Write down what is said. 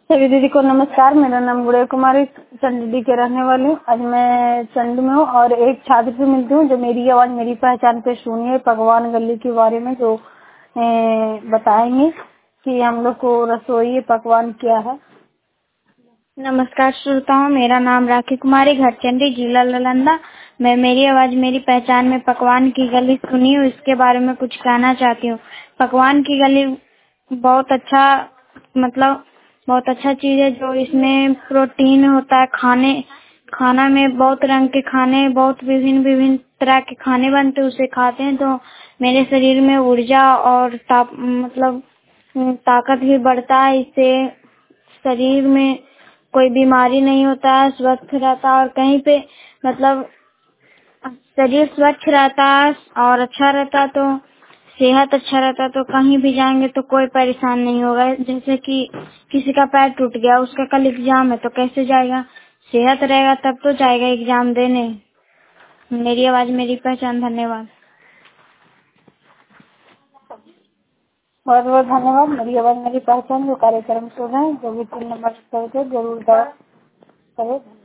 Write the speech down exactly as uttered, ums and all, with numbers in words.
सभी दीदी को नमस्कार। मेरा नाम गुड़िया कुमारी, चंडी के रहने वाली हूँ। आज मैं चंडी में हूँ और एक छात्र से मिलती हूँ जो मेरी आवाज मेरी पहचान पे सुनिए पकवान गली के बारे में जो ए, बताएंगे कि हम लोग को रसोई पकवान क्या है। नमस्कार श्रोताओं, मेरा नाम राखी कुमारी, घर चंडी, जिला नालंदा। मैं मेरी आवाज मेरी पहचान में पकवान की गली सुनी हूँ, इसके बारे में कुछ कहना चाहती हूँ। पकवान की गली बहुत अच्छा मतलब बहुत अच्छा चीज है जो इसमें प्रोटीन होता है। खाने खाना में बहुत रंग के खाने बहुत विभिन्न विभिन्न तरह के खाने बनते, उसे खाते हैं तो मेरे शरीर में ऊर्जा और ताप मतलब ताकत भी बढ़ता है। इससे शरीर में कोई बीमारी नहीं होता है, स्वस्थ रहता है और कहीं पे मतलब शरीर स्वच्छ रहता है और अच्छा रहता तो सेहत अच्छा रहता तो कहीं भी जाएंगे तो कोई परेशान नहीं होगा। जैसे कि किसी का पैर टूट गया, उसका कल एग्जाम है तो कैसे जाएगा? सेहत रहेगा तब तो जाएगा एग्जाम देने। मेरी आवाज मेरी पहचान। धन्यवाद। बहुत बहुत धन्यवाद। मेरी आवाज मेरी पहचान जो कार्यक्रम सुन रहे हैं जो भी तीन नंबर जरूर करें।